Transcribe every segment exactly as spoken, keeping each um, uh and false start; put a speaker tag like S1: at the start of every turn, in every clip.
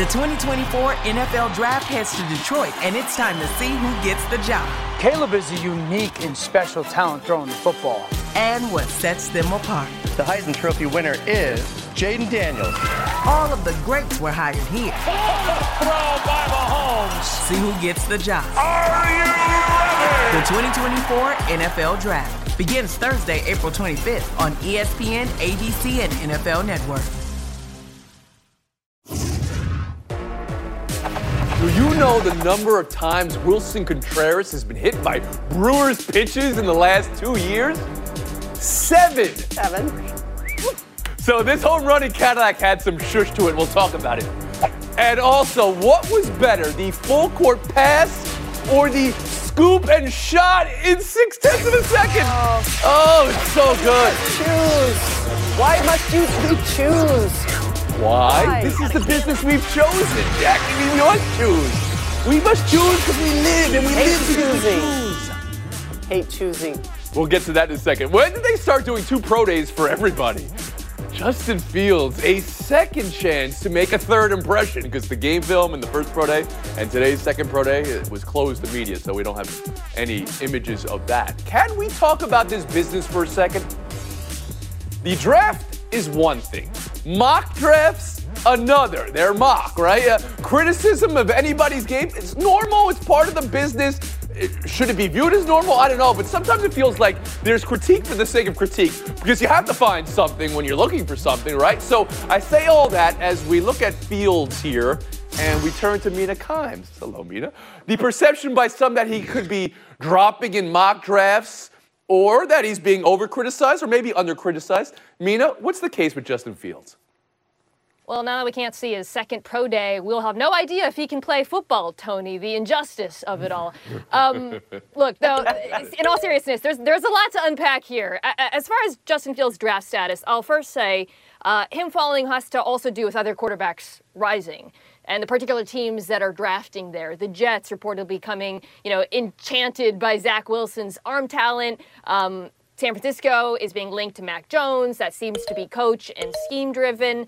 S1: The twenty twenty-four N F L Draft heads to Detroit, and it's time to see who gets the job.
S2: Caleb is a unique and special talent throwing the football.
S1: And what sets them apart.
S3: The Heisman Trophy winner is Jaden Daniels.
S1: All of the greats were hired here.
S4: Throw by Mahomes.
S1: See who gets the job.
S4: Are you ready?
S1: The twenty twenty-four N F L Draft begins Thursday, April twenty-fifth on E S P N, A B C, and N F L Network.
S5: Do you know the number of times Wilson Contreras has been hit by Brewers pitches in the last two years? Seven.
S6: Seven.
S5: So this home run in Cadillac had some shush to it. We'll talk about it. And also, what was better, the full court pass or the scoop and shot in six tenths of a second?
S6: Oh,
S5: oh it's so good.
S6: Choose. Why must you choose?
S5: Why?
S6: Why?
S5: This is the business we've chosen, Jackie. We must choose. We must choose because we live, and we
S6: Hate
S5: live because
S6: choosing.
S5: we choose.
S6: Hate choosing.
S5: We'll get to that in a second. When did they start doing two pro days for everybody? Justin Fields, a second chance to make a third impression because the game film and the first pro day and today's second pro day it was closed to media, so we don't have any images of that. Can we talk about this business for a second? The draft is one thing. Mock drafts, another. They're mock, right? Uh, criticism of anybody's game, it's normal. It's part of the business. It, should it be viewed as normal? I don't know. But sometimes it feels like there's critique for the sake of critique because you have to find something when you're looking for something, right? So I say all that as we look at Fields here and we turn to Mina Kimes. Hello, Mina. The perception by some that he could be dropping in mock drafts or that he's being over-criticized or maybe under-criticized. Mina, what's the case with Justin Fields?
S7: Well, now that we can't see his second pro day, we'll have no idea if he can play football, Tony, the injustice of it all. Um, look, though, in all seriousness, there's there's a lot to unpack here. As far as Justin Fields' draft status, I'll first say uh, him falling has to also do with other quarterbacks rising and the particular teams that are drafting there. The Jets reportedly becoming, you know, enchanted by Zach Wilson's arm talent. Um, San Francisco is being linked to Mac Jones. That seems to be coach and scheme-driven.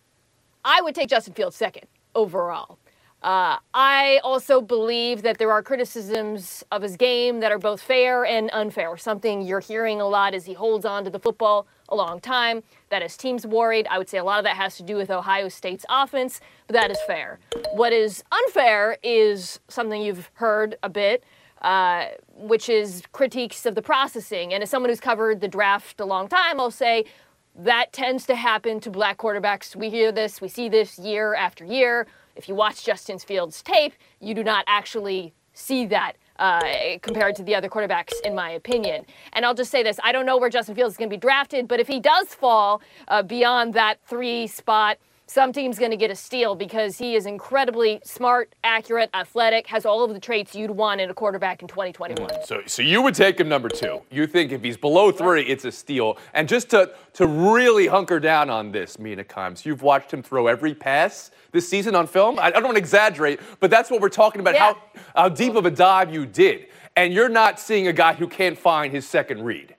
S7: I would take Justin Fields second overall. Uh, I also believe that there are criticisms of his game that are both fair and unfair. Something you're hearing a lot is he holds on to the football a long time, that his team's worried. I would say a lot of that has to do with Ohio State's offense, but that is fair. What is unfair is something you've heard a bit, uh, which is critiques of the processing. And as someone who's covered the draft a long time, I'll say, that tends to happen to black quarterbacks. We hear this, we see this year after year. If you watch Justin Fields' tape, you do not actually see that uh, compared to the other quarterbacks, in my opinion. And I'll just say this, I don't know where Justin Fields is going to be drafted, but if he does fall uh, beyond that three spot, some team's going to get a steal because he is incredibly smart, accurate, athletic, has all of the traits you'd want in a quarterback in twenty twenty-one.
S5: So, so you would take him number two. You think if he's below three, it's a steal. And just to, to really hunker down on this, Mina Kimes, you've watched him throw every pass this season on film. I, I don't want to exaggerate, but that's what we're talking about,
S7: Yeah.
S5: how, how deep of a dive you did. And you're not seeing a guy who can't find his second read.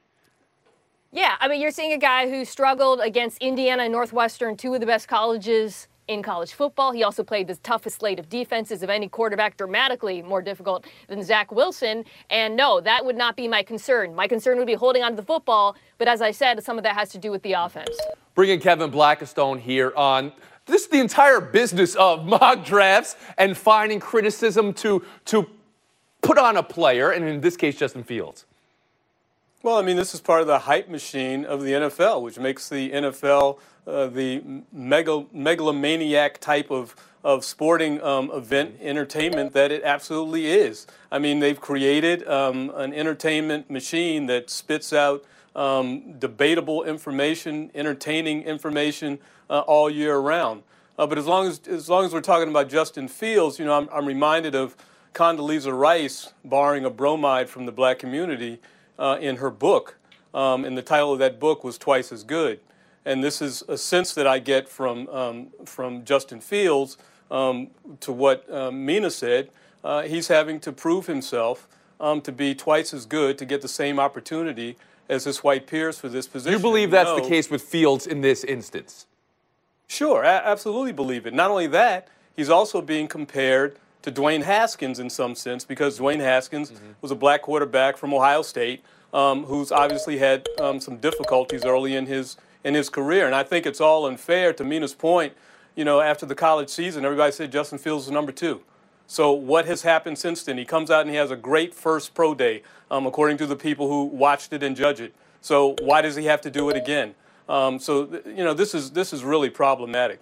S7: Yeah, I mean, you're seeing a guy who struggled against Indiana and Northwestern, two of the best colleges in college football. He also played the toughest slate of defenses of any quarterback, dramatically more difficult than Zach Wilson. And no, that would not be my concern. My concern would be holding on to the football. But as I said, some of that has to do with the offense.
S5: Bringing Kevin Blackistone here on this the entire business of mock drafts and finding criticism to, to put on a player, and in this case, Justin Fields.
S8: Well, I mean, this is part of the hype machine of the N F L, which makes the N F L uh, the megal- megalomaniac type of, of sporting um, event entertainment that it absolutely is. I mean, they've created um, an entertainment machine that spits out um, debatable information, entertaining information uh, all year round. Uh, but as long as as long as we're talking about Justin Fields, you know, I'm, I'm reminded of Condoleezza Rice borrowing a bromide from the black community Uh, in her book, um, and the title of that book was Twice as Good. And this is a sense that I get from um, from Justin Fields um, to what um, Mina said. Uh, he's having to prove himself um, to be twice as good to get the same opportunity as his white peers for this position.
S5: You believe that's
S8: no.
S5: the case with Fields in this instance?
S8: Sure, I absolutely believe it. Not only that, he's also being compared to Dwayne Haskins in some sense, because Dwayne Haskins mm-hmm. was a black quarterback from Ohio State um, who's obviously had um, some difficulties early in his in his career. And I think it's all unfair. To Mina's point, you know, after the college season, everybody said Justin Fields was number two. So what has happened since then? He comes out and he has a great first pro day, um, according to the people who watched it and judged it. So why does he have to do it again? Um, so, you know, this is this is really problematic.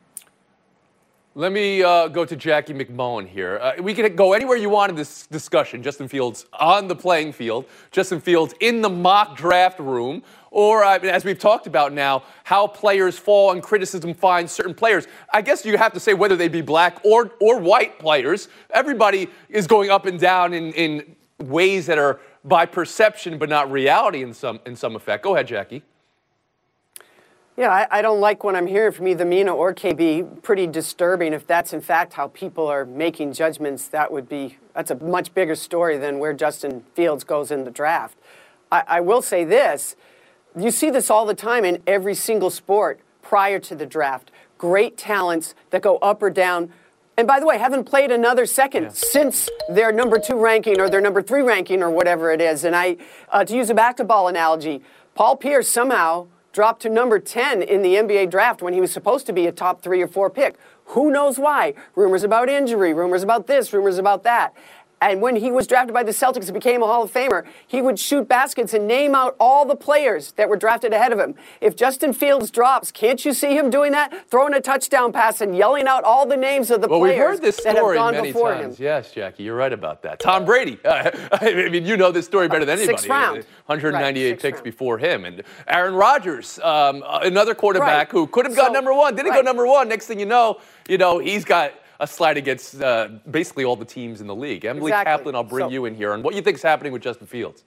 S5: Let me uh, go to Jackie McMullen here. Uh, we can go anywhere you want in this discussion. Justin Fields on the playing field, Justin Fields in the mock draft room, or uh, as we've talked about now, how players fall and criticism finds certain players. I guess you have to say whether they be black or or white players. Everybody is going up and down in, in ways that are by perception but not reality in some in some effect. Go ahead, Jackie.
S6: Yeah, I, I don't like what I'm hearing from either Mina or K B. Pretty disturbing. If that's in fact how people are making judgments, that would be that's a much bigger story than where Justin Fields goes in the draft. I, I will say this: you see this all the time in every single sport prior to the draft. Great talents that go up or down. And by the way, haven't played another second yeah. since their number two ranking or their number three ranking or whatever it is. And I, uh, to use a basketball analogy, Paul Pierce somehow dropped to number ten in the N B A draft when he was supposed to be a top three or four pick. Who knows why? Rumors about injury, rumors about this, rumors about that. And when he was drafted by the Celtics and became a Hall of Famer, he would shoot baskets and name out all the players that were drafted ahead of him. If Justin Fields drops, can't you see him doing that? Throwing a touchdown pass and yelling out all the names of the
S5: well,
S6: players
S5: we've heard this
S6: that have
S5: story
S6: gone
S5: many
S6: before
S5: times.
S6: him.
S5: Yes, Jackie, you're right about that. Tom Brady. Uh, I mean, you know this story better than anybody.
S6: Sixth round.
S5: one hundred ninety-eight
S6: right,
S5: picks
S6: round.
S5: before him. And Aaron Rodgers, um, another quarterback
S6: right.
S5: who could have gone
S6: so,
S5: number one, didn't
S6: right.
S5: go number one. Next thing you know, you know, he's got a slide against uh, basically all the teams in the league. Emily
S6: exactly.
S5: Kaplan, I'll bring
S6: so,
S5: you in here on what you think is happening with Justin Fields.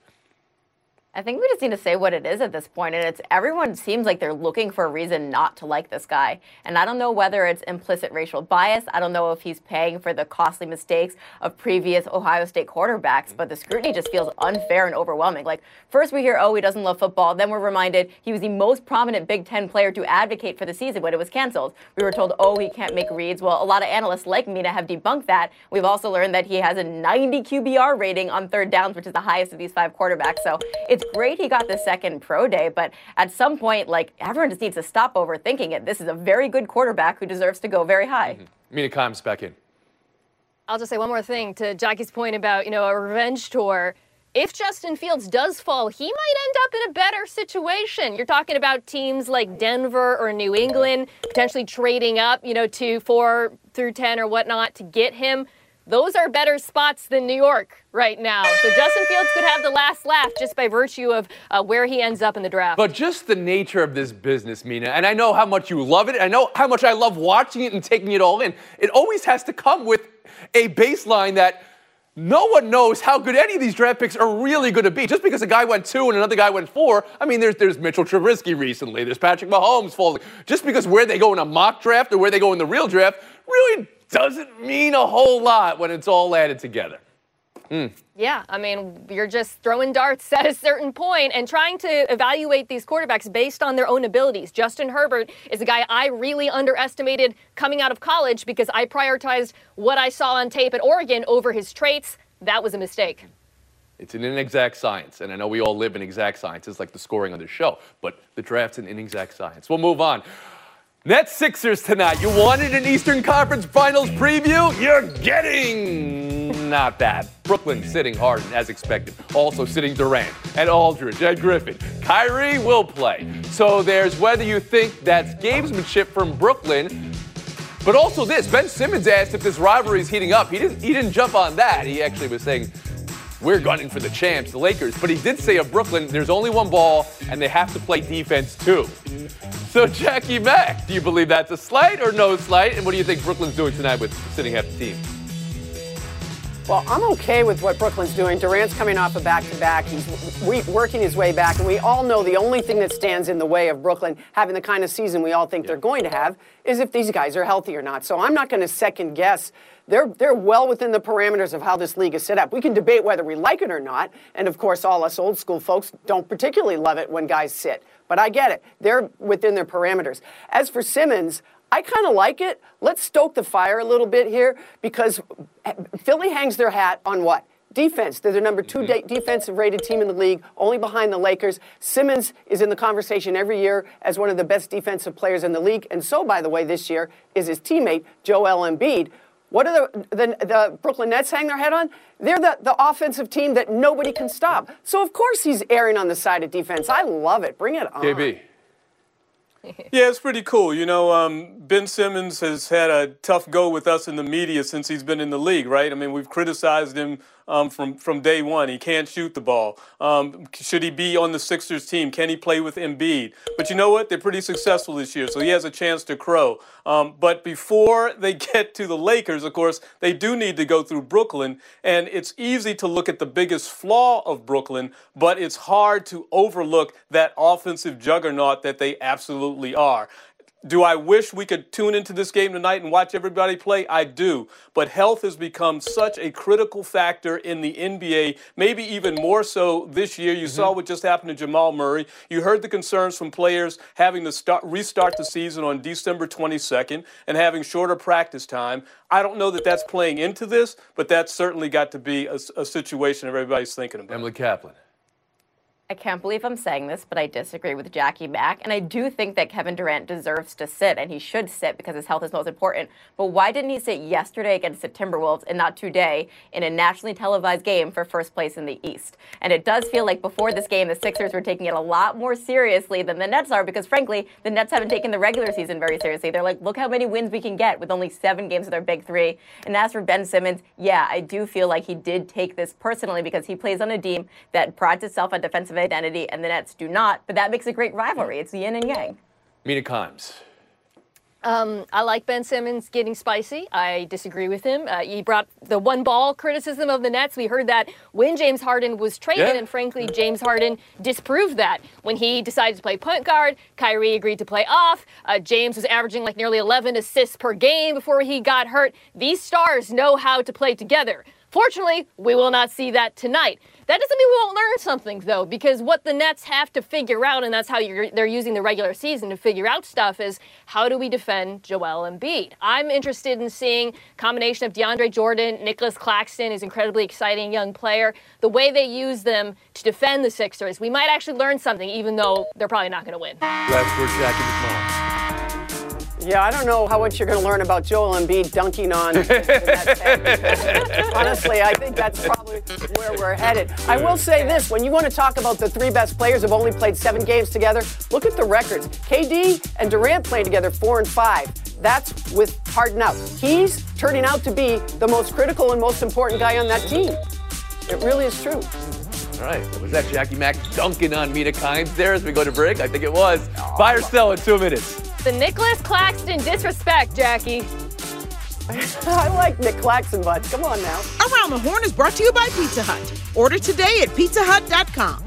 S9: I think we just need to say what it is at this point, and it's everyone seems like they're looking for a reason not to like this guy. And I don't know whether it's implicit racial bias. I don't know if he's paying for the costly mistakes of previous Ohio State quarterbacks, but the scrutiny just feels unfair and overwhelming. Like, first we hear, oh, he doesn't love football. Then we're reminded he was the most prominent Big Ten player to advocate for the season when it was canceled. We were told, oh, he can't make reads. Well, a lot of analysts like Mina have debunked that. We've also learned that he has a ninety Q B R rating on third downs, which is the highest of these five quarterbacks. So it's great he got the second pro day, but at some point, like, everyone just needs to stop overthinking it. This is a very good quarterback who deserves to go very high.
S5: Mm-hmm. Mina Kimes back in.
S7: I'll just say one more thing to Jackie's point about, you know, a revenge tour. If Justin Fields does fall, he might end up in a better situation. You're talking about teams like Denver or New England potentially trading up, you know, to four through ten or whatnot to get him. Those are better spots than New York right now. So Justin Fields could have the last laugh just by virtue of uh, where he ends up in the draft.
S5: But just the nature of this business, Mina, and I know how much you love it. I know how much I love watching it and taking it all in. It always has to come with a baseline that no one knows how good any of these draft picks are really going to be. Just because a guy went two and another guy went four, I mean, there's there's Mitchell Trubisky recently. There's Patrick Mahomes falling. Just because where they go in a mock draft or where they go in the real draft really doesn't mean a whole lot when it's all added together. Mm.
S7: Yeah, I mean, you're just throwing darts at a certain point and trying to evaluate these quarterbacks based on their own abilities. Justin Herbert is a guy I really underestimated coming out of college because I prioritized what I saw on tape at Oregon over his traits. That was a mistake.
S5: It's an inexact science, and I know we all live in exact sciences like the scoring on the show, but the draft's an inexact science. We'll move on. Nets Sixers tonight. You wanted an Eastern Conference Finals preview? You're getting not that. Brooklyn sitting Harden as expected. Also sitting Durant and Aldridge and Griffin. Kyrie will play. So there's whether you think that's gamesmanship from Brooklyn, but also this. Ben Simmons asked if this rivalry is heating up. He didn't, he didn't jump on that. He actually was saying, we're gunning for the champs, the Lakers. But he did say of Brooklyn, there's only one ball, and they have to play defense too. So, Jackie Mack, do you believe that's a slight or no slight? And what do you think Brooklyn's doing tonight with sitting half the team?
S6: Well, I'm okay with what Brooklyn's doing. Durant's coming off a back-to-back. He's re- working his way back. And we all know the only thing that stands in the way of Brooklyn having the kind of season we all think yeah. they're going to have is if these guys are healthy or not. So I'm not going to second-guess. They're, they're well within the parameters of how this league is set up. We can debate whether we like it or not. And, of course, all us old-school folks don't particularly love it when guys sit. But I get it. They're within their parameters. As for Simmons, I kind of like it. Let's stoke the fire a little bit here because Philly hangs their hat on what? Defense. They're the number two de- defensive rated team in the league, only behind the Lakers. Simmons is in the conversation every year as one of the best defensive players in the league. And so, by the way, this year is his teammate, Joel Embiid. What do the, the, the Brooklyn Nets hang their head on? They're the, the offensive team that nobody can stop. So, of course, he's erring on the side of defense. I love it. Bring it on.
S5: K B.
S8: Yeah, it's pretty cool. You know, um, Ben Simmons has had a tough go with us in the media since he's been in the league, right? I mean, we've criticized him um, from, from day one. He can't shoot the ball. Um, should he be on the Sixers team? Can he play with Embiid? But you know what? They're pretty successful this year, so he has a chance to crow. Um, but before they get to the Lakers, of course, they do need to go through Brooklyn. And it's easy to look at the biggest flaw of Brooklyn, but it's hard to overlook that offensive juggernaut that they absolutely are. Do I wish we could tune into this game tonight and watch everybody play? I do. But health has become such a critical factor in the N B A, maybe even more so this year. You mm-hmm. saw what just happened to Jamal Murray. You heard the concerns from players having to start, restart the season on December twenty-second and having shorter practice time. I don't know that that's playing into this, but that's certainly got to be a, a situation everybody's thinking about.
S5: Emily Kaplan.
S9: I can't believe I'm saying this, but I disagree with Jackie Mack. And I do think that Kevin Durant deserves to sit, and he should sit because his health is most important. But why didn't he sit yesterday against the Timberwolves and not today in a nationally televised game for first place in the East? And it does feel like before this game, the Sixers were taking it a lot more seriously than the Nets are because, frankly, the Nets haven't taken the regular season very seriously. They're like, look how many wins we can get with only seven games of their big three. And as for Ben Simmons, yeah, I do feel like he did take this personally because he plays on a team that prides itself on defensive identity, and the Nets do not. But that makes a great rivalry. It's yin and yang.
S5: Mina Kimes.
S7: Um, I like Ben Simmons getting spicy. I disagree with him. Uh, he brought the one ball criticism of the Nets. We heard that when James Harden was traded, yeah. and frankly, James Harden disproved that. When he decided to play point guard, Kyrie agreed to play off. Uh, James was averaging like nearly eleven assists per game before he got hurt. These stars know how to play together. Fortunately, we will not see that tonight. That doesn't mean we won't learn something, though, because what the Nets have to figure out, and that's how you're, they're using the regular season to figure out stuff, is how do we defend Joel Embiid? I'm interested in seeing a combination of DeAndre Jordan, Nicholas Claxton is an incredibly exciting young player. The way they use them to defend the Sixers, we might actually learn something, even though they're probably not going to win.
S5: Last word, Jackie McMahon.
S6: Yeah, I don't know how much you're going to learn about Joel Embiid dunking on the Nets. Honestly, I think that's probably where we're headed. I will say this. When you want to talk about the three best players who have only played seven games together, look at the records. K D and Durant played together four and five. That's with Harden out. He's turning out to be the most critical and most important guy on that team. It really is true.
S5: All right. Was that Jackie Mack dunking on Mina Kimes there as we go to break? I think it was. Buy or sell in two minutes.
S7: The Nicholas Claxton disrespect, Jackie.
S6: I like Nick Claxton, bud. Come on now.
S10: Around the Horn is brought to you by Pizza Hut. Order today at pizza hut dot com.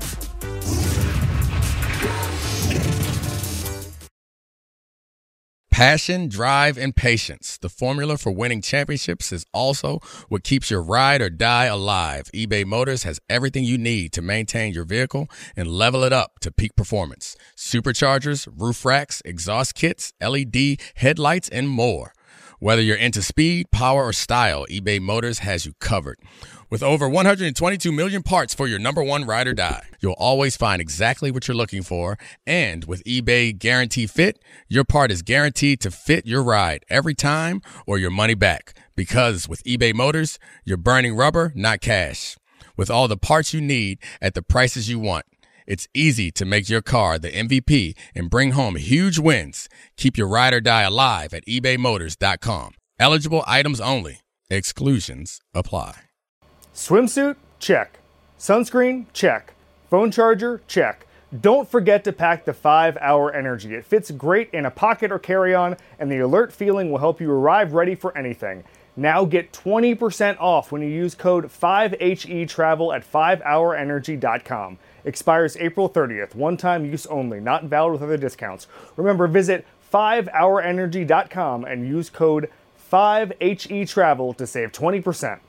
S11: Passion, drive, and patience. The formula for winning championships is also what keeps your ride or die alive. eBay Motors has everything you need to maintain your vehicle and level it up to peak performance. Superchargers, roof racks, exhaust kits, L E D headlights, and more. Whether you're into speed, power, or style, eBay Motors has you covered. With over one hundred twenty-two million parts for your number one ride or die, you'll always find exactly what you're looking for. And with eBay Guarantee Fit, your part is guaranteed to fit your ride every time or your money back. Because with eBay Motors, you're burning rubber, not cash. With all the parts you need at the prices you want, it's easy to make your car the M V P and bring home huge wins. Keep your ride or die alive at ebay motors dot com. Eligible items only. Exclusions apply.
S12: Swimsuit? Check. Sunscreen? Check. Phone charger? Check. Don't forget to pack the five hour Energy. It fits great in a pocket or carry-on, and the alert feeling will help you arrive ready for anything. Now get twenty percent off when you use code five H E travel at five hour energy dot com. Expires April thirtieth. One-time use only. Not valid with other discounts. Remember, visit five hour energy dot com and use code five H E travel to save twenty percent.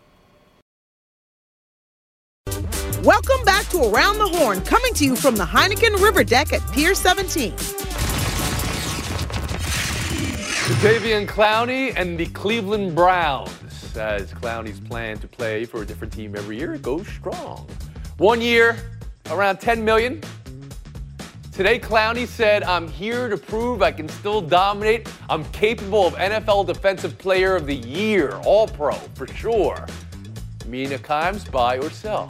S10: Welcome back to Around the Horn, coming to you from the Heineken River Deck at Pier seventeen.
S5: Jadeveon Clowney and the Cleveland Browns. As Clowney's plan to play for a different team every year goes strong. One year, around ten million dollars. Today, Clowney said, I'm here to prove I can still dominate. I'm capable of N F L Defensive Player of the Year, All-Pro, for sure. Mina Kimes, buy or sell?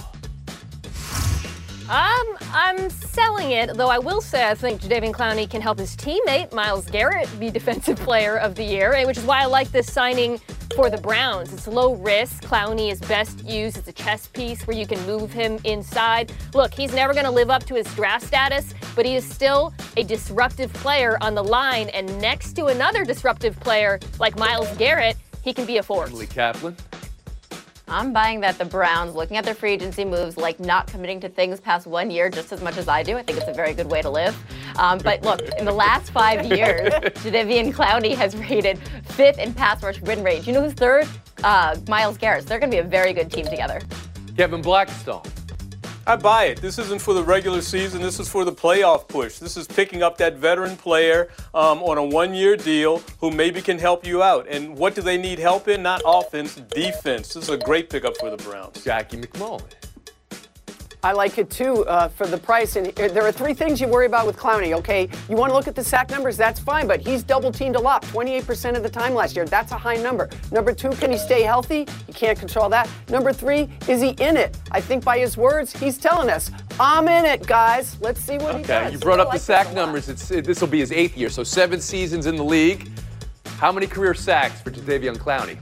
S7: Um, I'm selling it, though I will say I think Jadeveon Clowney can help his teammate, Myles Garrett, be Defensive Player of the Year, which is why I like this signing for the Browns. It's low risk. Clowney is best used as a chess piece where you can move him inside. Look, he's never going to live up to his draft status, but he is still a disruptive player on the line, and next to another disruptive player like Myles Garrett, he can be a force.
S5: Emily Kaplan?
S9: I'm buying that the Browns, looking at their free agency moves, like not committing to things past one year just as much as I do. I think it's a very good way to live. Um, but look, in the last five years, Jadeveon Clowney has rated fifth in pass rush win rate. You know who's third? Uh, Myles Garrett. So they're going to be a very good team together.
S5: Kevin Blackstone.
S8: I buy it. This isn't for the regular season. This is for the playoff push. This is picking up that veteran player um, on a one-year deal who maybe can help you out. And what do they need help in? Not offense, defense. This is a great pickup for the Browns.
S5: Jackie McMullen.
S6: I like it too uh, for the price. And there are three things you worry about with Clowney, okay? You want to look at the sack numbers, that's fine, but he's double teamed a lot, twenty-eight percent of the time last year. That's a high number. Number two, can he stay healthy? You can't control that. Number three, is he in it? I think by his words, he's telling us, I'm in it, guys. Let's see what
S5: okay,
S6: he does.
S5: You brought up
S6: like
S5: the sack numbers. It's, it, this will be his eighth year, so seven seasons in the league. How many career sacks for Jadeveon Clowney?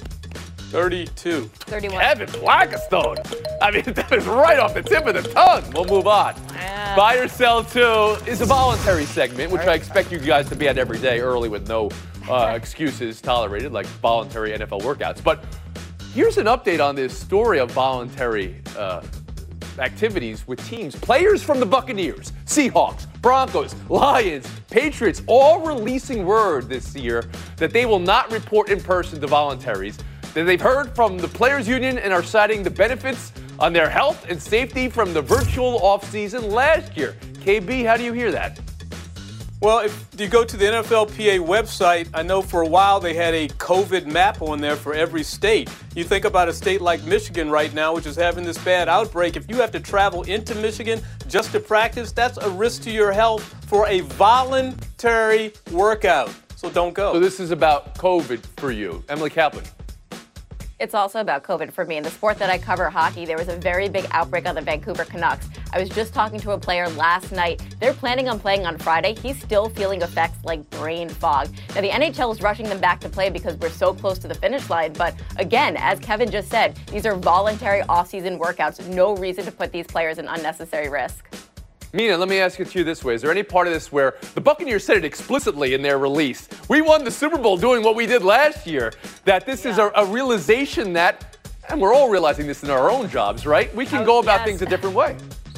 S8: thirty-two.
S7: thirty-one.
S5: Kevin Blackstone. I mean, that is right off the tip of the tongue. We'll move on.
S7: Yeah.
S5: Buy or sell two is a voluntary segment, which I expect you guys to be at every day early with no uh, excuses tolerated, like voluntary N F L workouts. But here's an update on this story of voluntary uh, activities with teams. Players from the Buccaneers, Seahawks, Broncos, Lions, Patriots, all releasing word this year that they will not report in person to voluntaries. That they've heard from the Players Union and are citing the benefits on their health and safety from the virtual offseason last year. K B, how do you hear that?
S8: Well, if you go to the N F L P A website, I know for a while they had a COVID map on there for every state. You think about a state like Michigan right now, which is having this bad outbreak. If you have to travel into Michigan just to practice, that's a risk to your health for a voluntary workout. So don't go.
S5: So this is about COVID for you. Emily Kaplan.
S9: It's also about COVID for me. In the sport that I cover, hockey, there was a very big outbreak on the Vancouver Canucks. I was just talking to a player last night. They're planning on playing on Friday. He's still feeling effects like brain fog. Now, the N H L is rushing them back to play because we're so close to the finish line. But again, as Kevin just said, these are voluntary off-season workouts. No reason to put these players in unnecessary risk.
S5: Mina, let me ask it to you this way. Is there any part of this where the Buccaneers said it explicitly in their release? We won the Super Bowl doing what we did last year. That this yeah. is a, a realization that, and we're all realizing this in our own jobs, right? We can oh, go about yes. things a different way.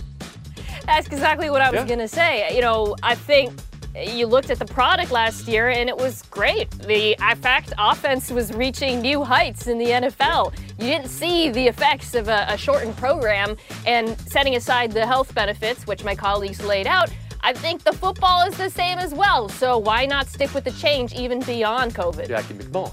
S7: That's exactly what I was
S5: yeah.
S7: going to say. You know, I think you looked at the product last year and it was great. The, in fact, offense was reaching new heights in the N F L. You didn't see the effects of a, a shortened program, and setting aside the health benefits, which my colleagues laid out, I think the football is the same as well. So why not stick with the change even beyond COVID?
S5: Jackie McMullen.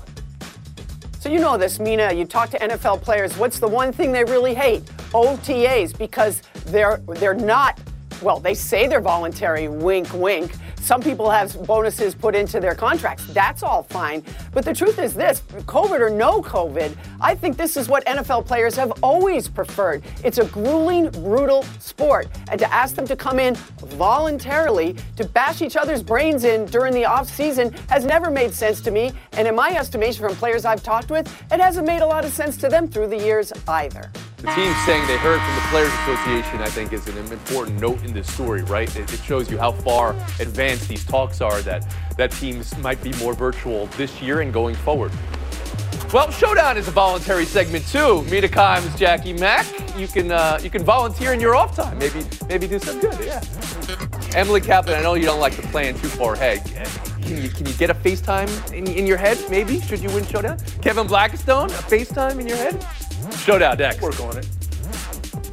S6: So you know this, Mina. You talk to N F L players. What's the one thing they really hate? O T As, because they're they're not. Well, they say they're voluntary. Wink, wink. Some people have bonuses put into their contracts. That's all fine. But the truth is this, COVID or no COVID, I think this is what N F L players have always preferred. It's a grueling, brutal sport. And to ask them to come in voluntarily to bash each other's brains in during the off season has never made sense to me. And in my estimation from players I've talked with, it hasn't made a lot of sense to them through the years either.
S5: The team saying they heard from the Players Association, I think, is an important note in this story, right? It, it shows you how far advanced these talks are that, that teams might be more virtual this year and going forward. Well, Showdown is a voluntary segment too. Mina Kimes, Jackie Mack. You can uh, you can volunteer in your off time. Maybe maybe do some good. Yeah. Emily Kaplan, I know you don't like to plan too far ahead. Can you can you get a FaceTime in, in your head? Maybe should you win Showdown? Kevin Blackstone, a FaceTime in your head? Showdown next.
S8: Work on it.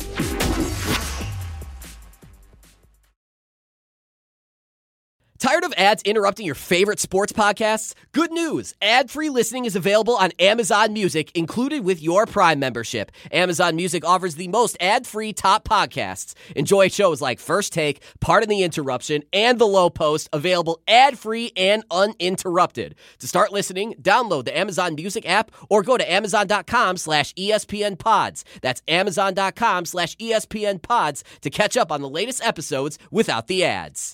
S13: Tired of ads interrupting your favorite sports podcasts? Good news! Ad-free listening is available on Amazon Music, included with your Prime membership. Amazon Music offers the most ad-free top podcasts. Enjoy shows like First Take, Pardon the Interruption, and The Low Post, available ad-free and uninterrupted. To start listening, download the Amazon Music app or go to amazon.com slash ESPN pods. That's amazon.com slash ESPN pods to catch up on the latest episodes without the ads.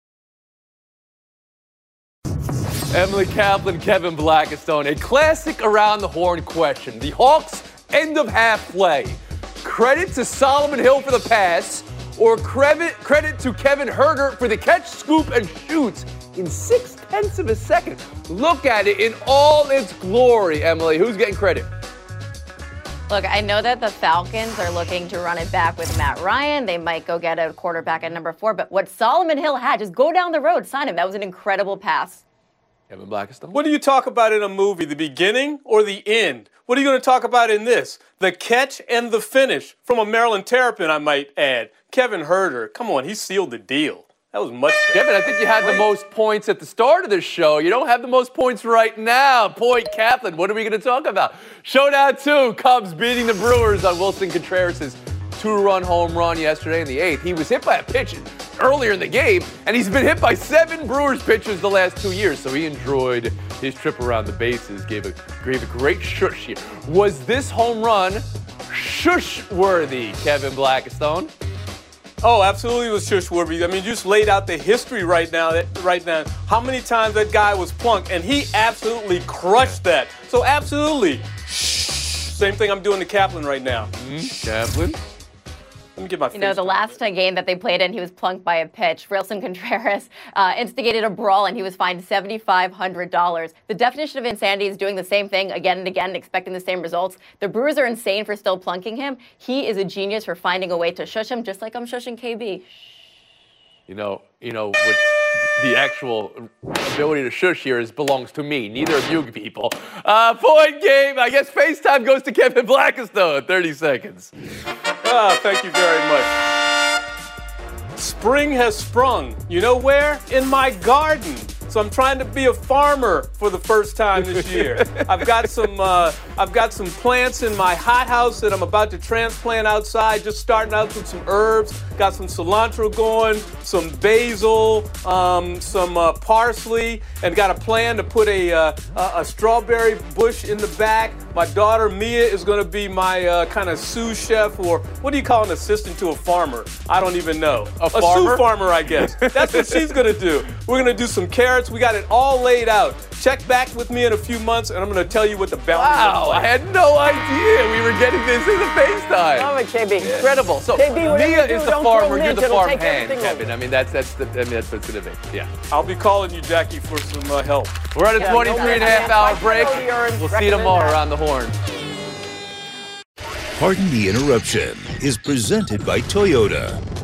S5: Emily Kaplan, Kevin Blackistone, a classic around the horn question. The Hawks' end of half play. Credit to Solomon Hill for the pass, or credit credit to Kevin Huerter for the catch, scoop, and shoots in six tenths of a second. Look at it in all its glory, Emily. Who's getting credit?
S9: Look, I know that the Falcons are looking to run it back with Matt Ryan. They might go get a quarterback at number four. But what Solomon Hill had, just go down the road, sign him. That was an incredible pass.
S5: Kevin Blackistone.
S8: What do you talk about in a movie, the beginning or the end? What are you going to talk about in this? The catch and the finish from a Maryland Terrapin, I might add. Kevin Huerter, come on, he sealed the deal. That was much better.
S5: Kevin, I think you had the most points at the start of this show. You don't have the most points right now. Point Kaplan, what are we going to talk about? Showdown two, Cubs beating the Brewers on Wilson Contreras' two-run home run yesterday in the eighth. He was hit by a pitch earlier in the game, and he's been hit by seven Brewers pitchers the last two years, so he enjoyed his trip around the bases, gave a, gave a great shush here. Was this home run shush-worthy, Kevin Blackistone?
S8: Oh, absolutely, it was shush-worthy. I mean, you just laid out the history right now. That, right now, how many times that guy was plunked, and he absolutely crushed that. So absolutely, shh. Same thing I'm doing to Kaplan right now.
S5: Mm-hmm. Kaplan.
S8: Let me get my face
S9: You know, the
S8: on.
S9: last game that they played in, he was plunked by a pitch. Wilson Contreras uh, instigated a brawl, and he was fined seven thousand five hundred dollars. The definition of insanity is doing the same thing again and again, expecting the same results. The Brewers are insane for still plunking him. He is a genius for finding a way to shush him, just like I'm shushing K B.
S5: You know, you know, what the actual ability to shush here is belongs to me, neither of you people. Uh, point game. I guess FaceTime goes to Kevin Blackistone. thirty seconds.
S8: Ah, thank you very much. Spring has sprung. You know where? In my garden. So I'm trying to be a farmer for the first time this year. I've got some uh, I've got some plants in my hothouse that I'm about to transplant outside, just starting out with some herbs. Got some cilantro going, some basil, um, some uh, parsley, and got a plan to put a, uh, a, a strawberry bush in the back. My daughter Mia is going to be my uh, kind of sous chef, or what do you call an assistant to a farmer? I don't even know.
S5: A,
S8: a
S5: farmer?
S8: sous farmer, I guess. That's what she's going to do. We're going to do some carrots. We got it all laid out. Check back with me in a few months, and I'm going to tell you what the bounty
S5: Wow,
S8: looks like.
S5: I had no idea we were getting this in the FaceTime.
S6: Love it, K B.
S5: Incredible. So
S6: K B, whatever
S5: Mia
S6: you do,
S5: is the
S6: don't
S5: farmer,
S6: throw
S5: you're
S6: mint,
S5: the
S6: it'll
S5: farm
S6: take
S5: hand,
S6: everything
S5: Kevin.
S6: over.
S5: I mean, that's that's the, I mean, that's what it's going to be. Yeah.
S8: I'll be calling you, Jackie, for some uh, help.
S5: We're at a
S6: Yeah,
S5: twenty-three
S6: no
S5: and a half hour break.
S6: Rodeo or
S5: We'll see you
S6: recommend
S5: tomorrow
S6: that.
S5: around the horn.
S14: Pardon the Interruption is presented by Toyota.